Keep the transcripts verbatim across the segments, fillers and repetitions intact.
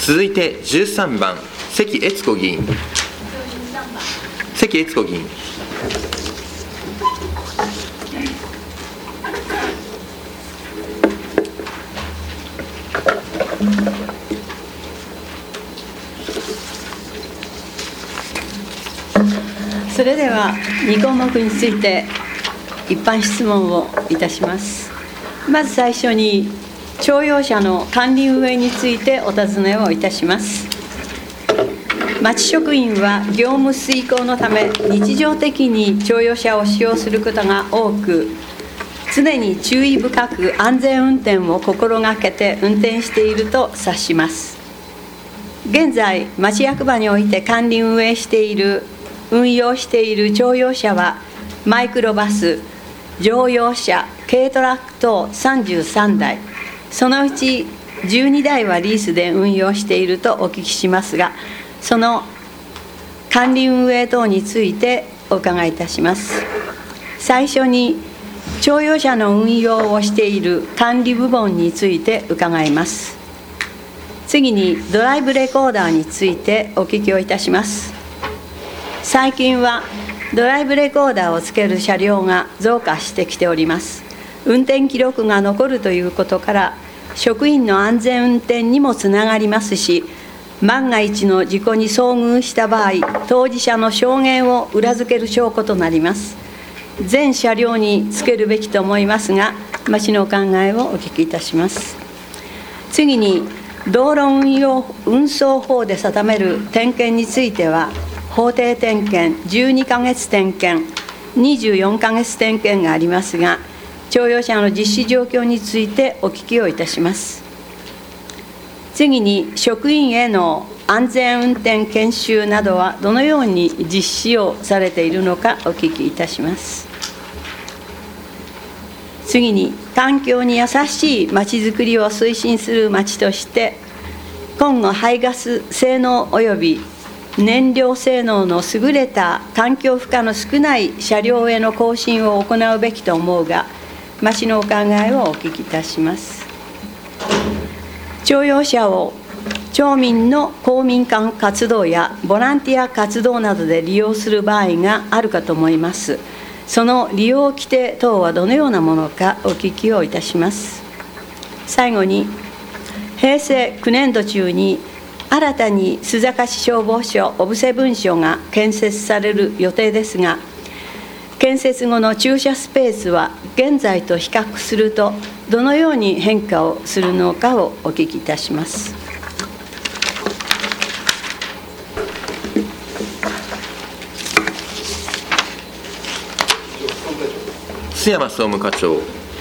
続いてじゅうさんばん、関悦子議員。関悦子議員。 それではに項目について一般質問をいたします。まず最初に徴用車の管理運営についてお尋ねをいたします。町職員は業務遂行のため日常的に徴用車を使用することが多く、常に注意深く安全運転を心がけて運転していると察します。現在、町役場において管理運営している運用している徴用車はマイクロバス、乗用車、軽トラック等さんじゅうさんだい、そのうちじゅうにだいはリースで運用しているとお聞きしますが、その管理運営等についてお伺いいたします。最初に徴用車の運用をしている管理部門について伺います。次にドライブレコーダーについてお聞きをいたします。最近はドライブレコーダーをつける車両が増加してきております。運転記録が残るということから、職員の安全運転にもつながりますし、万が一の事故に遭遇した場合、当事者の証言を裏付ける証拠となります。全車両につけるべきと思いますが、町のお考えをお聞きいたします。次に、道路運用運送法で定める点検については、法定点検、じゅうにかげつ点検、にじゅうよんかげつ点検がありますが、徴用車の実施状況についてお聞きをいたします。次に、職員への安全運転研修などはどのように実施をされているのかお聞きいたします。次に、環境に優しいまちづくりを推進する町として、今後排ガス性能及び燃料性能の優れた環境負荷の少ない車両への更新を行うべきと思うが、町のお考えをお聞きいたします。徴用車を町民の公民館活動やボランティア活動などで利用する場合があるかと思います。その利用規定等はどのようなものかお聞きをいたします。最後に、へいせいきゅうねんど中に新たに須坂市消防署小布施分署が建設される予定ですが、建設後の駐車スペースは現在と比較するとどのように変化をするのかをお聞きいたします。 須山総務課長。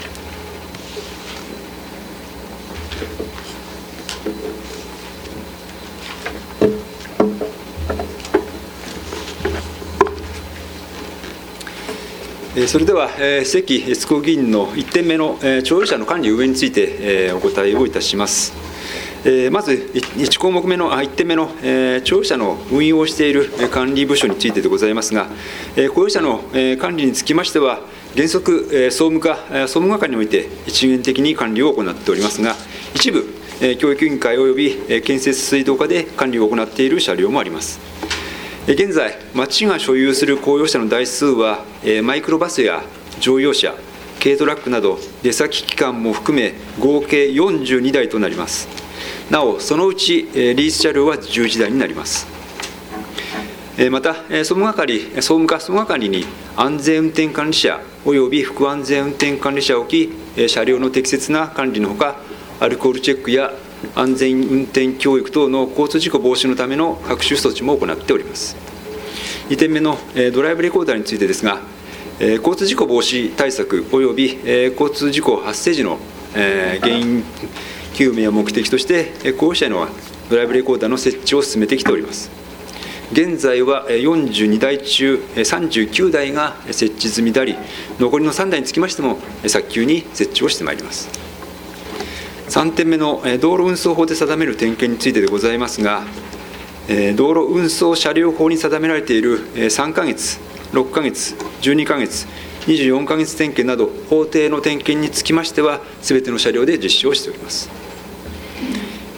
それでは、関悦子議員のいってんめの徴用車の管理運営についてお答えをいたします。まずいち項目目のいってんめの徴用車の運用をしている管理部署についてでございますが、雇用者の管理につきましては、原則総務課、総務係において一元的に管理を行っておりますが、一部教育委員会及び建設水道課で管理を行っている車両もあります。現在、町が所有する公用車の台数は、マイクロバスや乗用車、軽トラックなど、出先機関も含め、合計よんじゅうにだいとなります。なお、そのうちリース車両はじゅういちだいになります。また、総務係、総務課総務係に安全運転管理者および副安全運転管理者を置き、車両の適切な管理のほか、アルコールチェックや安全運転教育等の交通事故防止のための各種措置も行っております。にてんめのドライブレコーダーについてですが、交通事故防止対策および交通事故発生時の原因究明を目的として、公用車へのドライブレコーダーの設置を進めてきております。現在はよんじゅうにだい中さんじゅうきゅうだいが設置済みであり、残りのさんだいにつきましても早急に設置をしてまいります。さんてんめの道路運送法で定める点検についてでございますが、道路運送車両法に定められているさんかげつ、ろっかげつ、じゅうにかげつ、にじゅうよんかげつ点検など、法定の点検につきましては、すべての車両で実施をしております。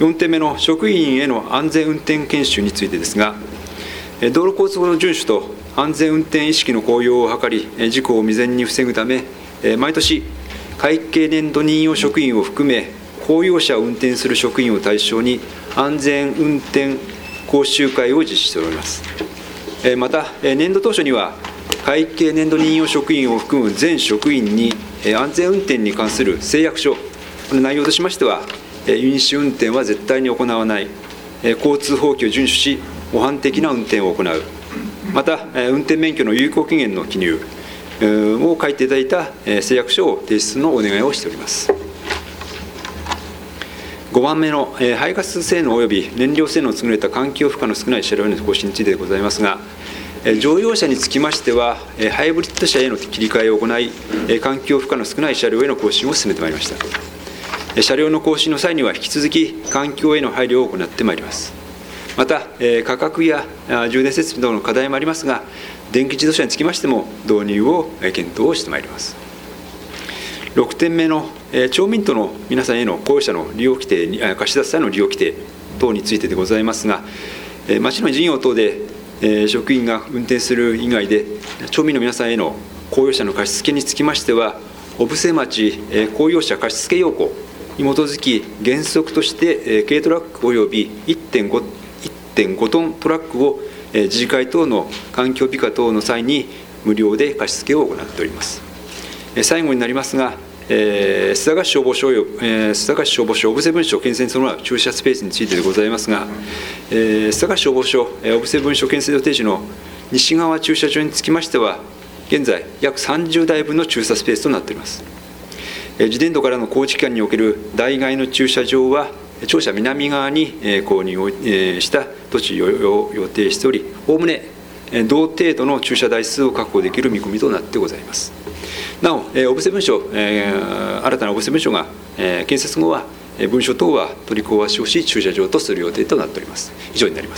よんてんめの職員への安全運転研修についてですが、道路交通法の遵守と安全運転意識の向上を図り、事故を未然に防ぐため、毎年、会計年度任用職員を含め、公用車を運転する職員を対象に、安全運転講習会を実施しております。また、年度当初には、会計年度任用職員を含む全職員に、安全運転に関する誓約書、この内容としましては、飲酒運転は絶対に行わない、交通法規を遵守し、模範的な運転を行う、また、運転免許の有効期限の記入を書いていただいた誓約書を提出のお願いをしております。ごばんめの排ガス性能及び燃料性能の優れた環境負荷の少ない車両への更新についてでございますが、乗用車につきましては、ハイブリッド車への切り替えを行い、環境負荷の少ない車両への更新を進めてまいりました。車両の更新の際には、引き続き環境への配慮を行ってまいります。また、価格や充電設備等の課題もありますが、電気自動車につきましても、導入を検討をしてまいります。ろくてんめの町民との皆さんへの公用車の利用規定に、貸し出す際の利用規定等についてでございますが、町の事業等で職員が運転する以外で、町民の皆さんへの公用車の貸し付けにつきましては、小布施町公用車貸し付け要項に基づき、原則として軽トラックおよび いってんご トントラックを自治会等の環境美化等の際に無料で貸し付けを行っております。最後になりますが、須坂市消防署及び須坂市消防署小布施分署建設に伴う駐車スペースについてでございますが、須坂市消防署小布施分署建設予定時の西側駐車場につきましては、現在約さんじゅうだいぶんの駐車スペースとなっております。次年度からの工事期間における代替の駐車場は、庁舎南側に購入をした土地を予定しており、おおむね同程度の駐車台数を確保できる見込みとなってございます。なお、小布施分署、新たな小布施分署が建設後は、分署等は取り壊しをし、駐車場とする予定となっております。以上になります。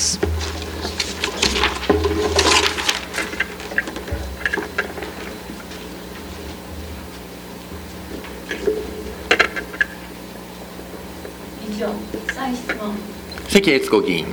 以上、再質問。 関悦子議員。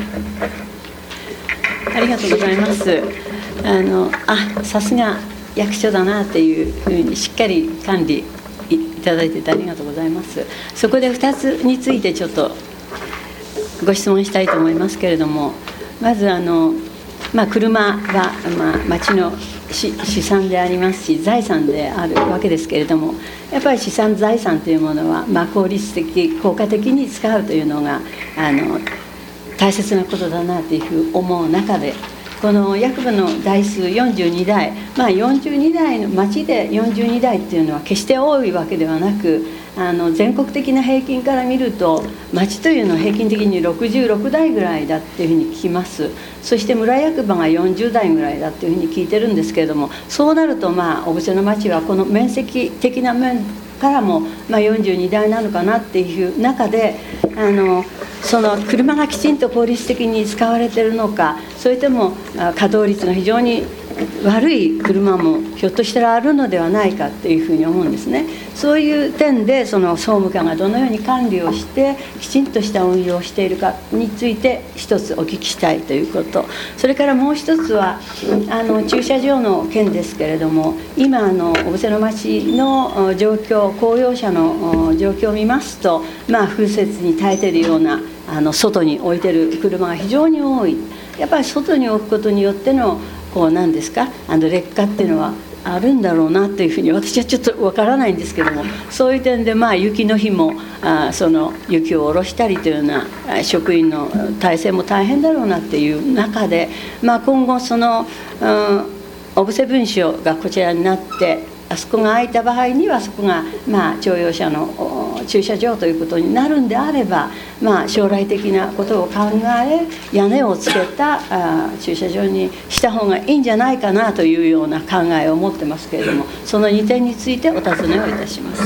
ありがとうございます。あの、あ、さすが役所だなっていうふうにしっかり管理いただいててありがとうございます。そこでふたつについてちょっとご質問したいと思いますけれども、まずあの、まあ、車は、まあ、町の資産でありますし、財産であるわけですけれども、やっぱり資産財産というものは、まあ、効率的効果的に使うというのがあの大切なことだなというふうに思う中で、この役場の台数よんじゅうにだい、まあ、よんじゅうにだいの町でよんじゅうにだいっていうのは決して多いわけではなく、あの全国的な平均から見ると町というのは平均的にろくじゅうろくだいぐらいだっていうふうに聞きます。そして村役場がよんじゅうだいぐらいだっていうふうに聞いてるんですけれども、そうなるとまあ小布施の町はこの面積的な面からもまあよんじゅうにだいなのかなっていう中で、あのその車がきちんと効率的に使われているのか、それとも稼働率が非常に悪い車もひょっとしたらあるのではないかというふうに思うんですね。そういう点でその総務課がどのように管理をしてきちんとした運用をしているかについて一つお聞きしたいということ、それからもう一つはあの駐車場の件ですけれども、今あの小布施の町の状況、公用車の状況を見ますと、まあ、風雪に耐えているようなあの外に置いている車が非常に多い。やっぱり外に置くことによってのこう何ですか、あの劣化っていうのはあるんだろうなというふうに私はちょっとわからないんですけども、そういう点でまあ雪の日もあその雪を下ろしたりというような職員の体制も大変だろうなっていう中で、まあ、今後その、うん、小布施分署がこちらになってあそこが空いた場合にはそこがまあ乗用車の駐車場ということになるんであれば、まあ、将来的なことを考え屋根をつけたあ駐車場にした方がいいんじゃないかなというような考えを持ってますけれども、そのにてんについてお尋ねをいたします。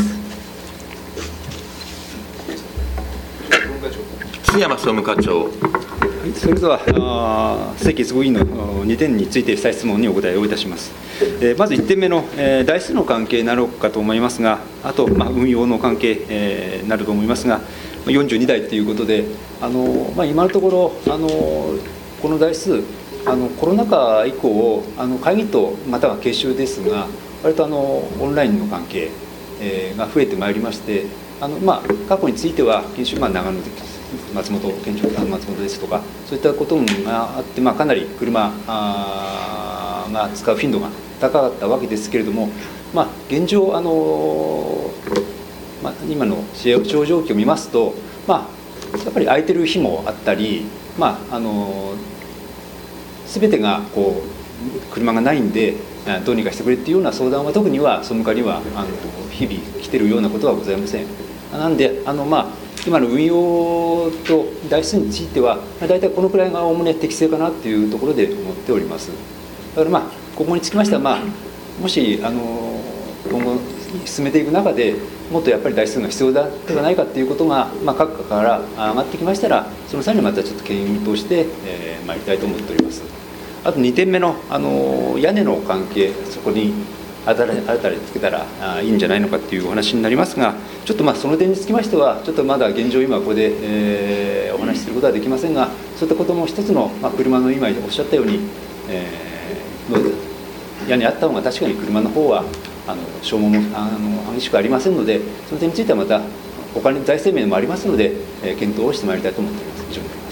津山総務課長。 それでは関悦子議員のにてんについて再質問にお答えをいたします。まずいってんめの台数の関係になろうかと思いますが、あとまあ運用の関係になると思いますが、 よんじゅうにだいということで、あの、まあ、今のところあのこの台数あのコロナ禍以降あの会議とまたは研修ですが割とあのオンラインの関係、えー、が増えてまいりまして、あの、まあ、過去については研修、まあ、長野で松本県庁松本ですとかそういったことがあって、まあ、かなり車あが使う頻度が高かったわけですけれども、まあ、現状あの、まあ、今の使用状況を見ますと、まあ、やっぱり空いてる日もあったり、まあ、あの全てがこう車がないんでどうにかしてくれっていうような相談は特には総務課にはあの日々来てるようなことはございません。なんであの、まあ、今の運用と台数については大体このくらいがおおむね適正かなというところで思っております。だからまあここにつきましては、まあ、もしあの今後進めていく中でもっとやっぱり台数が必要だではないかということが、まあ、各課から上がってきましたらその際にまたちょっと検討して、えー、参りたいと思っております。あとにてんめの、あの屋根の関係、そこに新たにつけたらあいいんじゃないのかというお話になりますが、ちょっとまあその点につきましてはちょっとまだ現状今ここで、えー、お話しすることはできませんが、そういったことも一つの、まあ、車の今おっしゃったように、えー、屋根あった方が確かに車の方はあの消耗もあの激しくありませんので、その点についてはまた他に財政面もありますので、えー、検討をしてまいりたいと思っております。以上になります。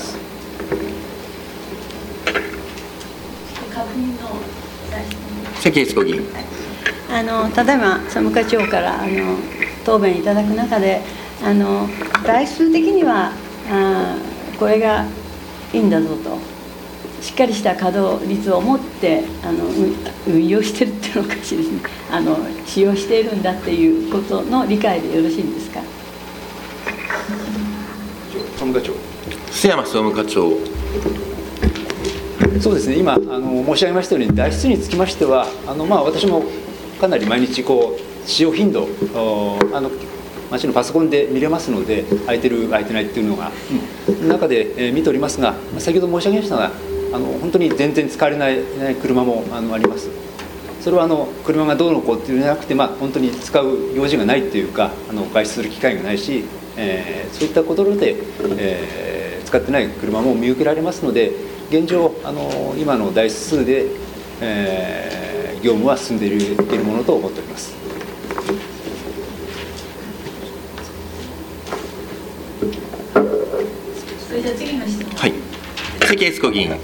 関悦子議員。 あのただいま総務課長からあの答弁いただく中で、あの台数的にはあこれがいいんだぞと、しっかりした稼働率を持ってあの運用してるっていうのおかしいですね、あの使用しているんだっていうことの理解でよろしいんですか。 総務課長。 須山総務課長。 そうですね、今あの申し上げましたように台数につきましてはあの、まあ、私もかなり毎日こう使用頻度あの街のパソコンで見れますので、空いてる空いてないっていうのが、うん、中で、えー、見ておりますが、先ほど申し上げましたがあの本当に全然使われない車もあのあります。それはあの車がどうのこうっていうんじゃなくて、まあ、本当に使う用事がないというかあの外出する機会がないし、えー、そういったことで、えー、使ってない車も見受けられますので、現状あの今の台数で、えー、業務は進んでいるものと思っております。 それでは次の質問。 はい。関悦子議員。はい。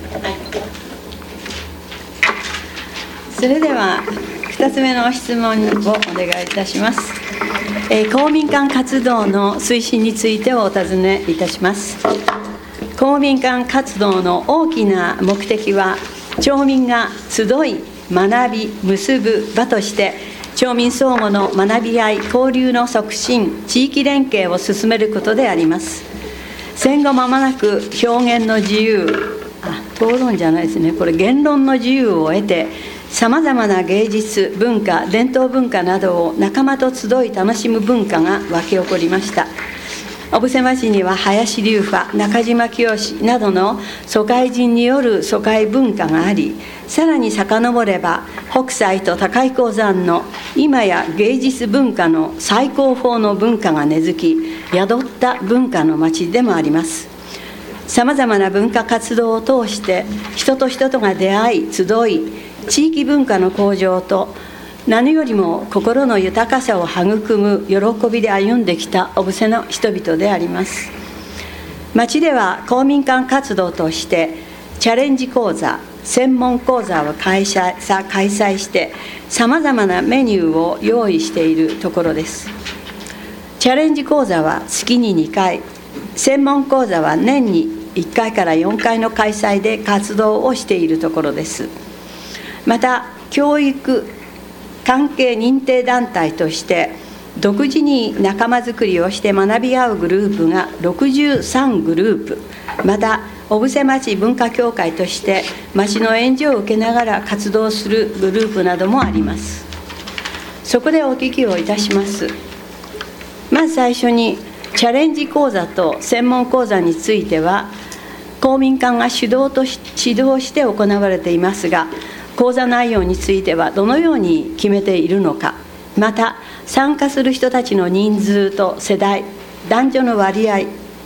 それではふたつめの質問をお願いいたします。えー、公民館活動の推進についてお尋ねいたします。公民館活動の大きな目的は、町民が集い、学び、結ぶ場として、町民相互の学び合い、交流の促進、地域連携を進めることであります。戦後間もなく表現の自由、あ、討論じゃないですね、これ言論の自由を得て、さまざまな芸術、文化、伝統文化などを仲間と集い楽しむ文化が湧き起こりました。小布施町には林流派、中島清などの疎開人による疎開文化があり、さらに遡れば北斎と高井鉱山の今や芸術文化の最高峰の文化が根付き、宿った文化の町でもあります。さまざまな文化活動を通して人と人とが出会い集い、地域文化の向上と何よりも心の豊かさを育む喜びで歩んできた小布施の人々であります。町では公民館活動としてチャレンジ講座、専門講座を開催、開催してさまざまなメニューを用意しているところです。チャレンジ講座は月ににかい、専門講座は年にいっかいからよんかいの開催で活動をしているところです。また教育関係認定団体として独自に仲間づくりをして学び合うグループがろくじゅうさんグループ、また小布施町文化協会として町の援助を受けながら活動するグループなどもあります。そこでお聞きをいたします。まず最初にチャレンジ講座と専門講座については公民館が主導とし指導して行われていますが、講座内容についてはどのように決めているのか、また参加する人たちの人数と世代、男女の割合、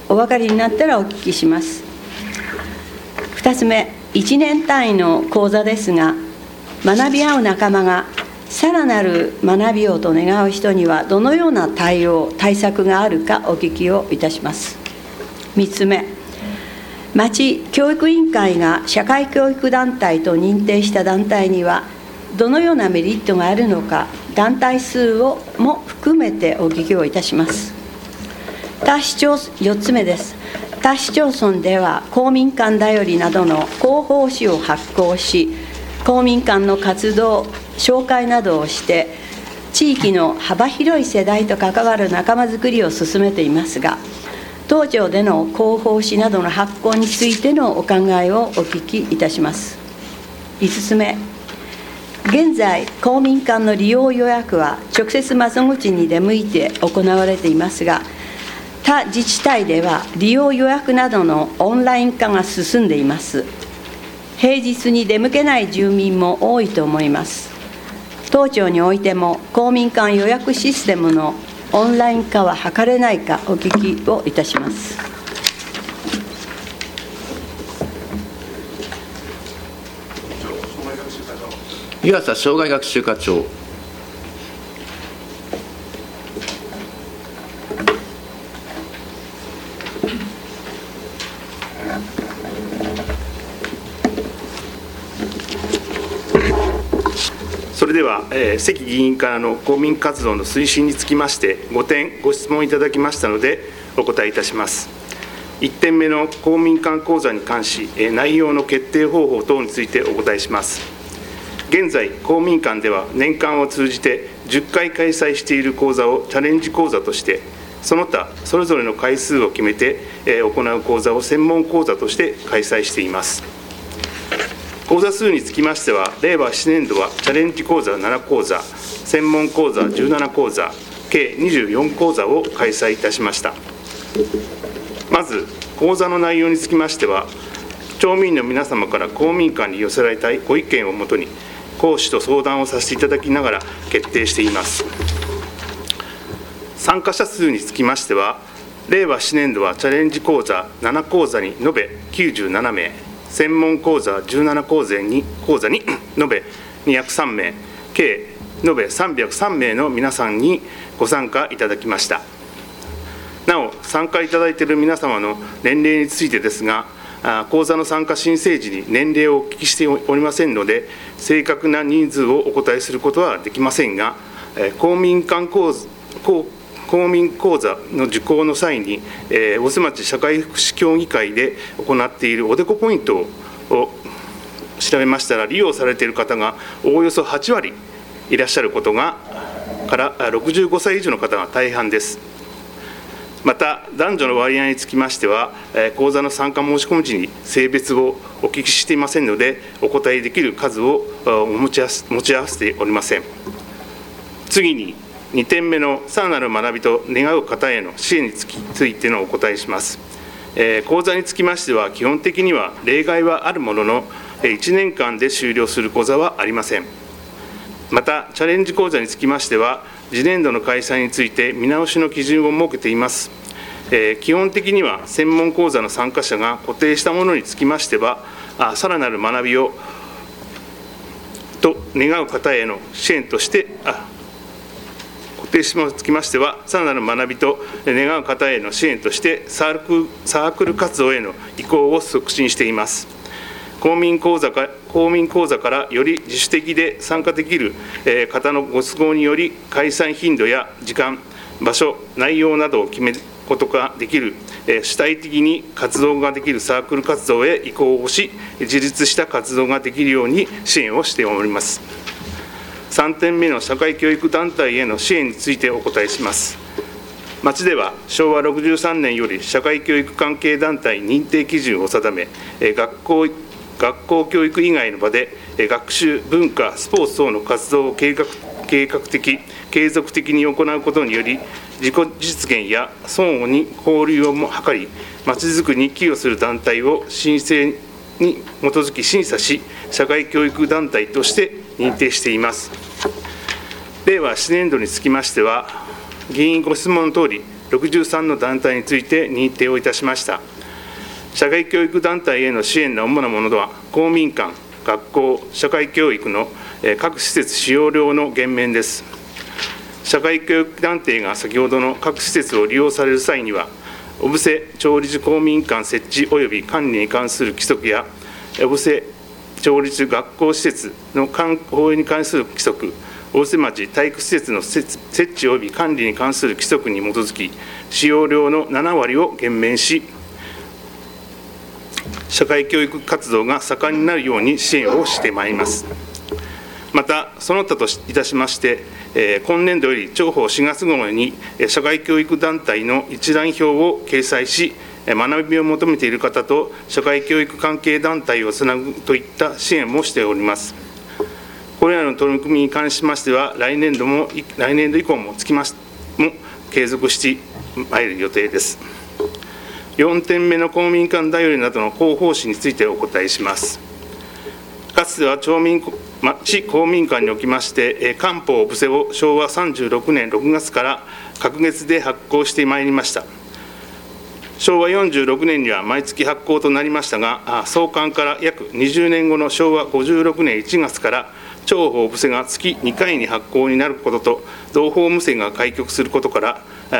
お分かりになったらお聞きします。ふたつめ、いちねん単位の講座ですが、学び合う仲間がさらなる学びようと願う人にはどのような対応、対策があるかお聞きをいたします。みっつめ、町教育委員会が社会教育団体と認定した団体にはどのようなメリットがあるのか、団体数をも含めてお聞きをいたします。他市町よっつめです。他市町村では公民館だよりなどの広報誌を発行し、公民館の活動、紹介などをして、地域の幅広い世代と関わる仲間づくりを進めていますが、当庁での広報誌などの発行についてのお考えをお聞きいたします。いつつめ、現在、公民館の利用予約は直接窓口に出向いて行われていますが、他自治体では利用予約などのオンライン化が進んでいます。平日に出向けない住民も多いと思います。当庁においても公民館予約システムのオンライン化は図れないかお聞きをいたします。 湯浅生涯学習課長。 それでは、えー、関議員からの公民活動の推進につきましてごてんご質問いただきましたのでお答えいたします。いってんめの公民館講座に関し、えー、内容の決定方法等についてお答えします。現在、公民館では年間を通じてじゅっかい開催している講座をチャレンジ講座として、その他それぞれの回数を決めて、えー、行う講座を専門講座として開催しています。講座数につきましては、令和ななねん度はチャレンジ講座なな講座、専門講座じゅうなな講座、計にじゅうよん講座を開催いたしました。まず、講座の内容につきましては、町民の皆様から公民館に寄せられたご意見をもとに、講師と相談をさせていただきながら決定しています。参加者数につきましては、令和ななねん度はチャレンジ講座なな講座に延べきゅうじゅうななめい、専門講座じゅうなな講座に講座に延べにひゃくさんめい、計延べさんびゃくさんめいの皆さんにご参加いただきました。なお、参加いただいている皆様の年齢についてですが、講座の参加申請時に年齢をお聞きしておりませんので、正確な人数をお答えすることはできませんが、公民館講座公民講座の受講の際に、えー、大瀬町社会福祉協議会で行っているおでこポイントを調べましたら、利用されている方がおおよそはちわりいらっしゃることがからろくじゅうごさい以上の方が大半です。また、男女の割合につきましては、えー、講座の参加申し込み時に性別をお聞きしていませんので、お答えできる数を持ち合わせ、持ち合わせておりません。次に、にてんめのさらなる学びと願う方への支援についてのお答えします。えー、講座につきましては、基本的には例外はあるものの、いちねんかんで終了する講座はありません。また、チャレンジ講座につきましては、次年度の開催について見直しの基準を設けています。えー、基本的には、専門講座の参加者が固定したものにつきましては、あさらなる学びをと願う方への支援として、あ固定しにつきましては、さらなる学びと願う方への支援として、サークル、サークル活動への移行を促進しています。公民講座か公民講座からより自主的で参加できる方のご都合により、開催頻度や時間、場所、内容などを決めることができる、主体的に活動ができるサークル活動へ移行をし、自立した活動ができるように支援をしております。さんてんめの社会教育団体への支援についてお答えします。町ではしょうわろくじゅうさんねんより社会教育関係団体認定基準を定め、学校学校教育以外の場で学習、文化、スポーツ等の活動を計画、計画的、継続的に行うことにより、自己実現や相互に交流を図り、まちづくりに寄与する団体を申請に基づき審査し、社会教育団体として認定しています。令和ななねん度につきましては、議員ご質問のとおり、 ろくじゅうさんの団体について認定をいたしました。社会教育団体への支援の主なものとは、公民館、学校、社会教育の各施設使用料の減免です。社会教育団体が先ほどの各施設を利用される際には、小布施町立公民館設置及び管理に関する規則や、小布施町立学校施設の放映に関する規則、小布施町体育施設の設置及び管理に関する規則に基づき、使用料のななわりを減免し、社会教育活動が盛んになるように支援をしてまいります。また、その他といたしまして、えー、今年度より庁法しがつ号に社会教育団体の一覧表を掲載し、学びを求めている方と社会教育関係団体をつなぐといった支援もしております。これらの取り組みに関しましては、来年度も来年度以降もつきましも継続してまいる予定です。よんてんめの公民館だよりなどの広報誌についてお答えします。かつては町民町公民館におきまして、官報小布施をしょうわさんじゅうろくねんろくがつから隔月で発行してまいりました。しょうわよんじゅうろくねんには毎月発行となりましたが、創刊から約にじゅうねんごのしょうわごじゅうろくねんいちがつから、庁法布施が月にかいに発行になることと、同法無線が開局することから、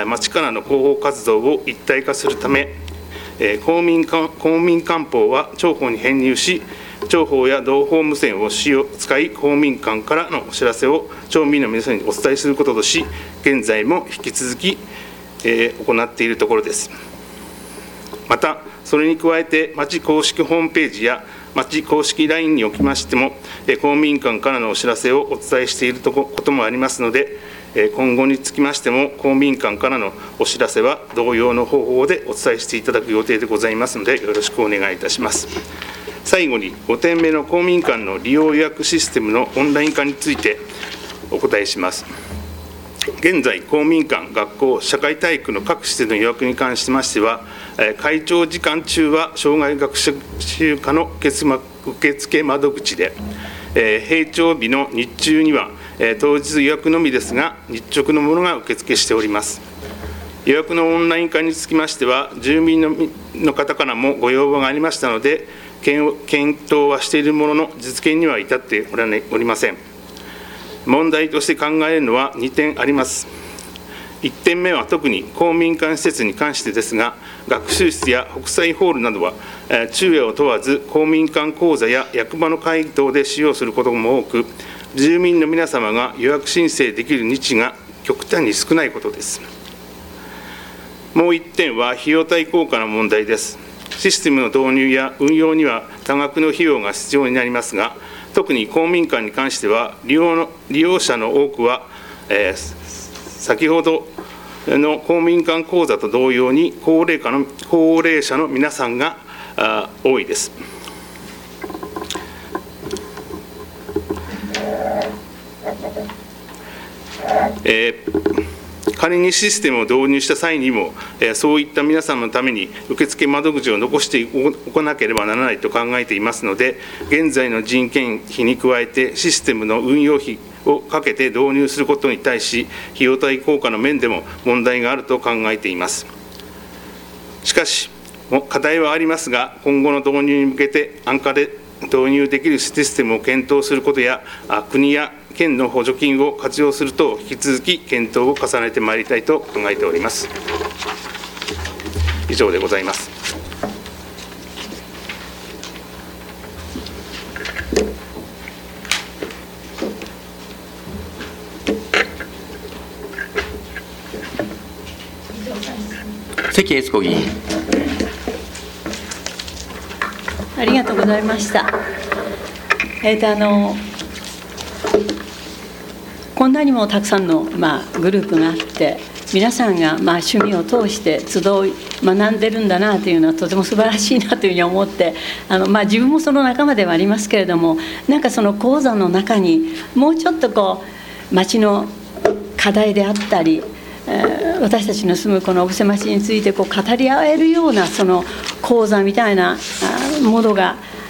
町からの広報活動を一体化するため、公民館、公民館報は庁法に編入し、庁法や同法無線を使用使い、公民館からのお知らせを町民の皆さんにお伝えすることとし、現在も引き続き、えー、行っているところです。また、それに加えて、町公式ホームページや町公式 ライン におきましても、公民館からのお知らせをお伝えしていることもありますので、今後につきましても、公民館からのお知らせは同様の方法でお伝えしていただく予定でございますので、よろしくお願いいたします。最後に、ごてんめの公民館の利用予約システムのオンライン化についてお答えします。現在、公民館、学校、社会体育の各施設の予約に関しましては、会長時間中は障害学習課の受付窓口で、閉庁日の日中には当日予約のみですが、日直のものが受付しております。予約のオンライン化につきましては、住民の方からもご要望がありましたので、検討はしているものの、実現には至っておりません。問題として考えるのはにてんあります。いってんめは特に公民館施設に関してですが、学習室や北斎ホールなどは、昼夜を問わず公民館講座や役場の会議等で使用することも多く、住民の皆様が予約申請できる日が極端に少ないことです。もういってんは費用対効果の問題です。システムの導入や運用には多額の費用が必要になりますが、特に公民館に関しては利用の利用者の多くは、えー、先ほどの公民館講座と同様に高齢化の高齢者の皆さんがあ多いです。えー仮にシステムを導入した際にも、そういった皆様のために受付窓口を残しておかなければならないと考えていますので、現在の人件費に加えてシステムの運用費をかけて導入することに対し、費用対効果の面でも問題があると考えています。しかし、課題はありますが、今後の導入に向けて安価で導入できるシステムを検討することや、国や県の補助金を活用すると引き続き検討を重ねてまいりたいと考えております。以上でございます。 関悦子議員。 ありがとうございました。えーとあのこんなにもたくさんの、まあ、グループがあって、皆さんが、まあ、趣味を通して集い学んでるんだなというのはとても素晴らしいなというふうに思って、あの、まあ、自分もその仲間ではありますけれども、なんかその講座の中にもうちょっとこう町の課題であったり、えー、私たちの住むこの小布施町についてこう語り合えるようなその講座みたいなものが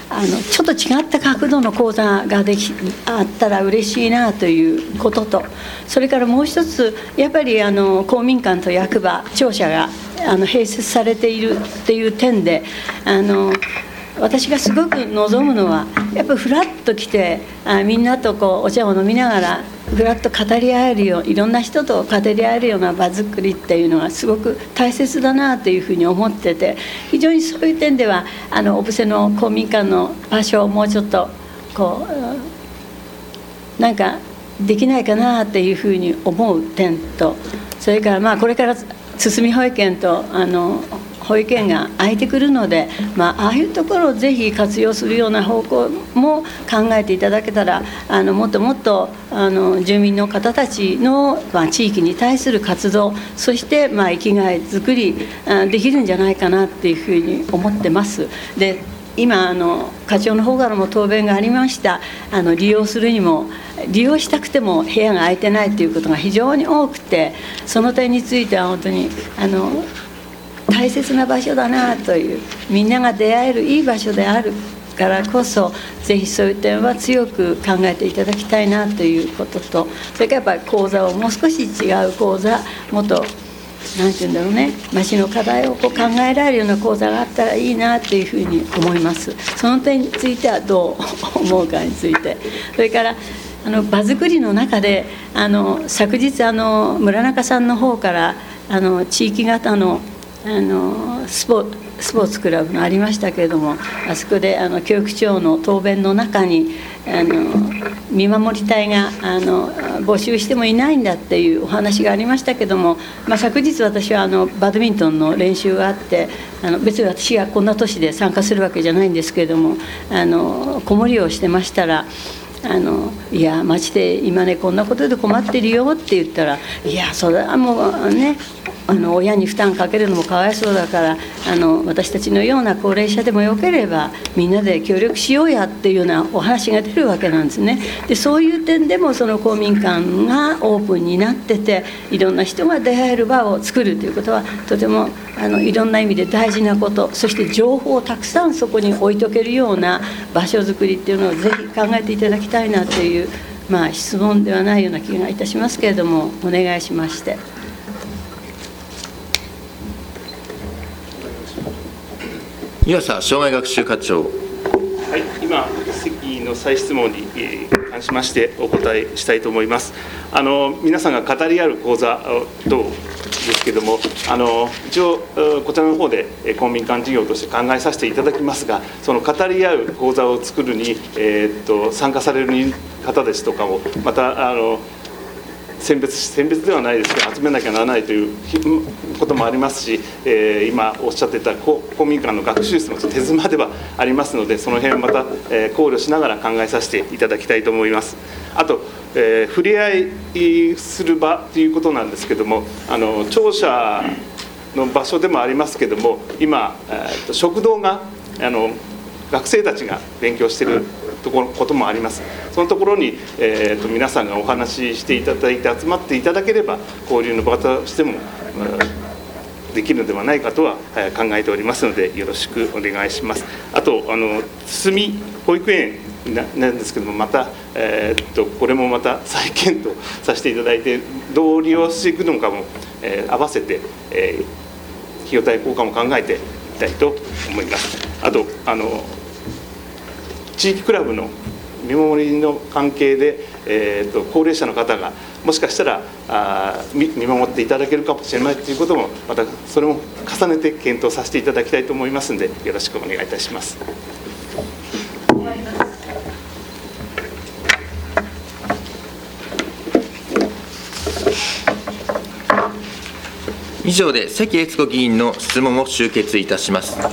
あのちょっと違った角度の講座ができあったら嬉しいなということと、それからもう一つやっぱりあの公民館と役場庁舎があの併設されているっていう点で、あの私がすごく望むのはやっぱりフラッと来てあみんなとこうお茶を飲みながらフラッと語り合えるよう、いろんな人と語り合えるような場作りっていうのがすごく大切だなというふうに思ってて、非常にそういう点ではあの小布施の公民館の場所をもうちょっとこうなんかできないかなっていうふうに思う点と、それからまあこれから堤保育園とあの保育園が空いてくるので、まあ、ああいうところをぜひ活用するような方向も考えていただけたら、あのもっともっとあの住民の方たちの、まあ、地域に対する活動、そしてまあ生きがいづくりできるんじゃないかなっていうふうに思ってます。で今あの課長の方からも答弁がありました、あの利用するにも利用したくても部屋が空いてないということが非常に多くて、その点については本当にあの大切な場所だなという、みんなが出会えるいい場所であるからこそ、ぜひそういう点は強く考えていただきたいなということと、それからやっぱり講座をもう少し違う講座、もっとなんていうんだろうね、町の課題をこう考えられるような講座があったらいいなというふうに思います。その点についてはどう思うかについて、それからあの場作りの中であの昨日あの村中さんの方からあの地域型のあのスポスポーツクラブがありましたけれども、あそこであの教育長の答弁の中にあの見守り隊があの募集してもいないんだっていうお話がありましたけども、まあ、昨日私はあのバドミントンの練習があって、あの別に私がこんな年で参加するわけじゃないんですけれども、あの子守りをしてましたら、あのいや町で今ねこんなことで困ってるよって言ったら、いやそれはもうねあの親に負担かけるのもかわいそうだから、あの私たちのような高齢者でもよければみんなで協力しようやっていうようなお話が出るわけなんですね。でそういう点でもその公民館がオープンになってて、いろんな人が出会える場を作るということはとてもあのいろんな意味で大事なこと、そして情報をたくさんそこに置いとけるような場所づくりっていうのをぜひ考えていただきたいなという、まあ、質問ではないような気がいたしますけれども、お願いしまして。 湯浅障害学習課長。 はい、今、席の再質問に関しましてお答えしたいと思います。あの皆さんが語り合う講座等ですけれども、あの一応、こちらの方で公民館事業として考えさせていただきますが、その語り合う講座を作るに、えー、っと参加される方ですとかも、またあの選別選別ではないですけど集めなきゃならないということもありますし、えー、今おっしゃっていた公民館の学習室の手妻ではありますので、その辺をまた、えー、考慮しながら考えさせていただきたいと思います。あと、えー、触れ合いする場ということなんですけども、あの庁舎の場所でもありますけども、今、えー、と食堂があの学生たちが勉強しているところこともあります。そのところに、えー、と皆さんがお話ししていただいて集まっていただければ、交流の場としても、うん、できるのではないかとは、えー、考えておりますので、よろしくお願いします。あとあの堤保育園な, なんですけども、また、えー、とこれもまた再検討させていただいて、どう利用していくのかも、えー、合わせて、えー、費用対効果も考えていきたいと思います。あとあの地域クラブの見守りの関係で、えー、と高齢者の方がもしかしたらあ 見, 見守っていただけるかもしれないということも、またそれも重ねて検討させていただきたいと思いますので、よろしくお願いいたします。 以上で関悦子議員の質問を終結いたします。